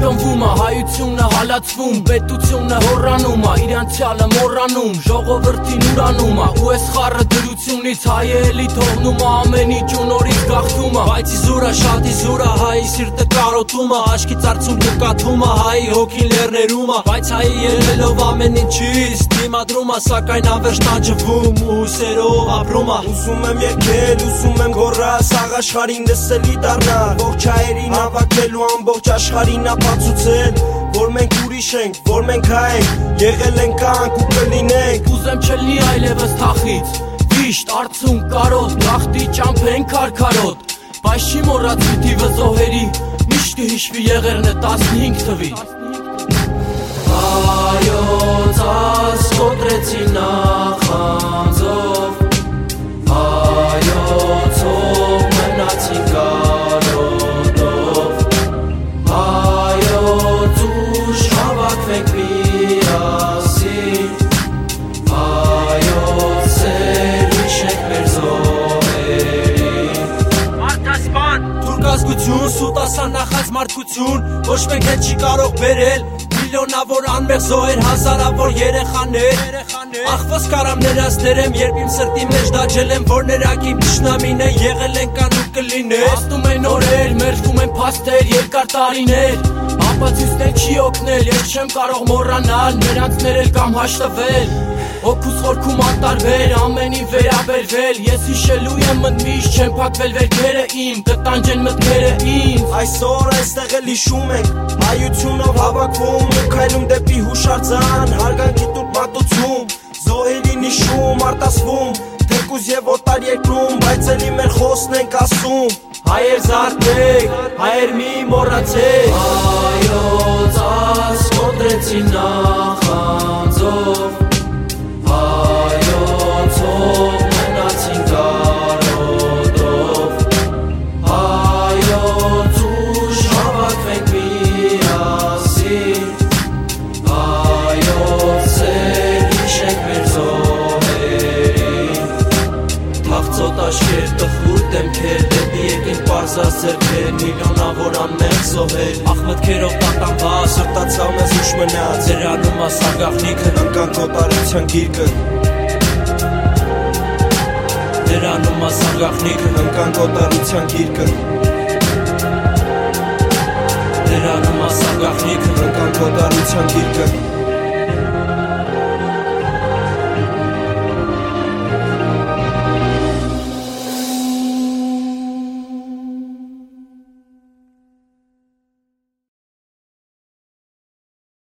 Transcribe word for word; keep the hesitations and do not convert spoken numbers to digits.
կրկնվում է, հայությունը հալածվում, պետությունը հոռանում է, իրանցյալը մոռանում, ժողովրդին ուրանում է, ու ես խառը դրությունից հայը էլի թողնում է, ամեն ինչ ու նորից գաղթում է, բայց իզուրա շատ իզուրա, հայի սիրտը կարոտում է, աշկից արցուն նկատում է, հայի հոգին լեռներում է, բայց հայի ելնելով ամեն ինչից դիմադրում է, սակայն անվերջ տանջվում ու հուսերով ապրում է։ Ուզում եմ եկել, ուզում եմ գոռալ, սաղ աշխարհին լսելի դառնալ, ողջ հայերին հավաքելու ամբողջ աշխարհին ապացուցել, որ մենք ուրիշ ենք, որ մենք հայ ենք, եղել ենք կանք ու կլինենք։ Ուզեմ չլինի այլևս թախից, վիշտ, արցուն, կարոտ, գաղթի ճամփեն քարքարոտ, բայց չի մոռացի թիվը զոհերի, միշտ կհիշվի եղերնը տասնհինգ թվի։ Հայոց աս կոտրեցի նախանձով, հայոց հող մնացին կարոտով, հայոց ուժ հավաքվենք միասին, հայոց սեր հիշենք մեր զոհերին։ Մարդասպան, թուրքազգություն, սուտասան նախած մարդկություն, ոչ մեկ հետ չի կարող բերել, միլիոնավոր անմեղ զոհեր, հազարավոր երեխաներ, ախվոս կարամ ներածներեմ, երբ իմ սրտի մեջ դաջել եմ, որ ներակ իմ թշնամին է, եղել են կան ու կլիներ։ Աստում են օրեր, մերժվում են փաստեր, երկար տարիներ, ապացույցներ չի օգնել, ես չեմ կարող մոռանալ, նրանցներ էլ կամ հաշտվել, հոգուս խորքում անտարբեր, ամենի վերաբերվել, ես հիշելու եմ մտմիշտ, չեմ փակվել վերքերը իմ, կտանջեն մտքերը ինձ։ Այսօր այստեղ էլ հիշում ենք, հայությունով հավաքվում, ու քայլում դեպի հուշարձան, հարգանքի տուր մատուցում, զոհերին հիշում, արտասվում, թեկուզ եւ օտար երկրում, բայց էլի մեր խոսն ենք ասում, հայեր զարթեք, հայեր մի մոռացեք։ Հայոց աս կոտրեցի նախանձով, հայոց հող մնացին կարոտով, հայոց ուժ հավաքվենք միասին, հայոց սեր հիշենք մեր զոհերին։ Թաղծոտ աշկեր, տխուր դեմքեր, դեպի եկենք պարզած ձեռքեր, միլիոնավոր անմեղ զոհեր, ախ մտքերով տատանված, սրտացավ մեզ ուշ մնաց, ձերանում ասա գաղտնիքը, ընկանք օտարության գիրկը, ձերանում ասա գաղտնիքը, ընկանք օտարության գիրկը, ձերանում ասա գաղտնիքը, ընկանք օտարության գիրկը։